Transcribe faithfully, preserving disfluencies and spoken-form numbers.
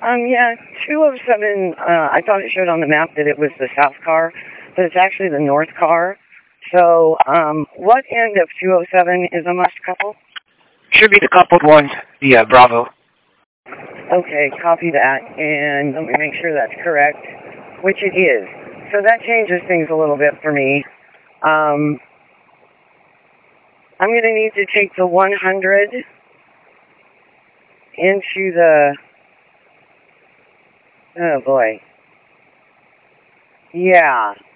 Um, yeah, two oh seven, uh, I thought it showed on the map that it was the south car, but it's actually the north car. So, um, what end of two oh seven is a must couple? Should be the coupled one. Yeah, Bravo. Okay, copy that, and let me make sure that's correct, which it is. So that changes things a little bit for me. Um, I'm going to need to take the one hundred into the, oh boy. Yeah,